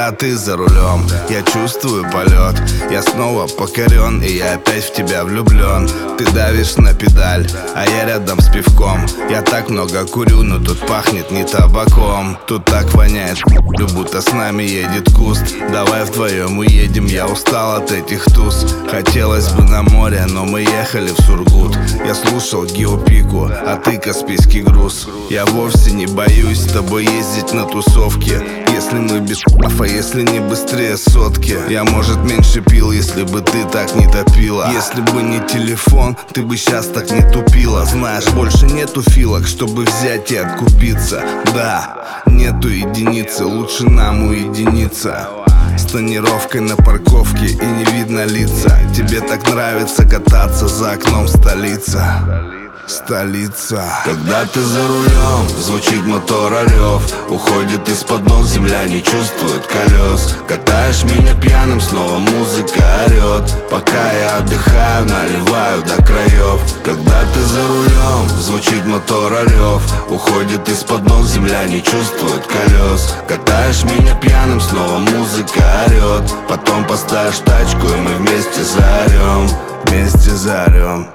Когда ты за рулем, я чувствую полет. Я снова покорен, и я опять в тебя влюблен. Ты давишь на педаль, а я рядом с пивком. Я так много курю, но тут пахнет не табаком. Тут так воняет, будто с нами едет куст. Давай вдвоем уедем, я устал от этих туз. Хотелось бы на море, но мы ехали в Сургут. Я слушал Геопику, а ты Каспийский груз. Я вовсе не боюсь с тобой ездить на тусовке, если мы без а если не быстрее сотки. Я, может, меньше пил, если бы ты так не топила. Если бы не телефон, ты бы сейчас так не тупила. Знаешь, больше нету филок, чтобы взять и откупиться. Да, нету единицы, лучше нам уединиться с тонировкой на парковке и не видно лица. Тебе так нравится кататься за окном столица. Столица. Когда ты за рулем, звучит мотора рев. Уходит из-под ног земля, не чувствует колес. Катаешь меня пьяным, снова музыка орет. Пока я отдыхаю, наливаю до краев. Когда ты за рулем, звучит мотора рев. Уходит из-под ног земля, не чувствует колес. Катаешь меня пьяным, снова музыка орет. Потом поставишь тачку, и мы вместе заорем. Вместе заорем.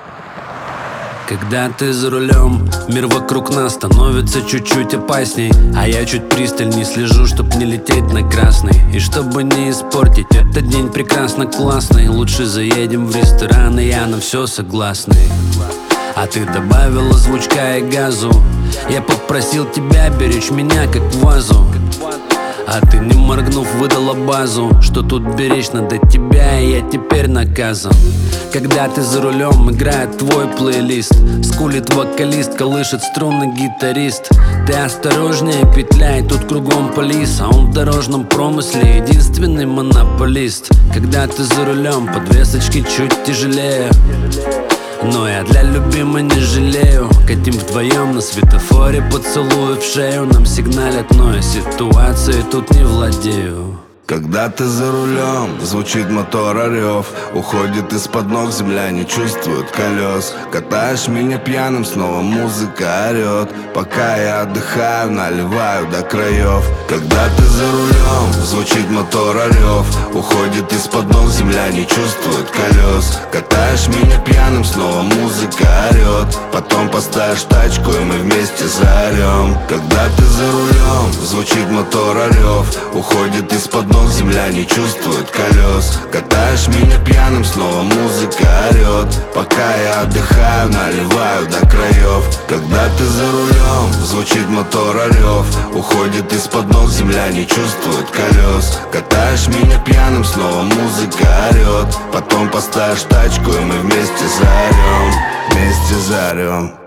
Когда ты за рулем, мир вокруг нас становится чуть-чуть опасней. А я чуть пристальней слежу, чтоб не лететь на красный. И чтобы не испортить этот день прекрасно классный, лучше заедем в ресторан, и я на все согласный. А ты добавила звучка и газу. Я попросил тебя беречь меня как вазу, а ты, не моргнув, выдала базу, что тут беречь надо тебя, и я теперь наказан. Когда ты за рулем, играет твой плейлист, скулит вокалист, колышет струны гитарист. Ты осторожнее, петляй, тут кругом полис, а он в дорожном промысле единственный монополист. Когда ты за рулем, подвесочки чуть тяжелее, но я для любимой не жалею. Катим вдвоем на светофоре, поцелуй в шею. Нам сигналят, но я ситуацией тут не владею. Когда ты за рулем, звучит мотор рев. Уходит из-под ног земля, не чувствует колес. Катаешь меня пьяным, снова музыка орет. Пока я отдыхаю, наливаю до краев. Когда ты за рулем, звучит мотор рев. Уходит из-под ног земля, не чувствует колес. Катаешь меня пьяным, снова музыка орет. Потом поставишь тачку, и мы вместе заорем. Когда ты за рулем, звучит мотор рев. Уходит из-под ног земля, не чувствует колес. Катаешь меня пьяным, снова музыка орет. Пока я отдыхаю, наливаю до краев. Когда ты за рулем, звучит мотор рев. Уходит из-под ног земля, не чувствует колес. Катаешь меня пьяным, снова музыка орет. Потом поставишь тачку, и мы вместе заорем. Вместе заорем.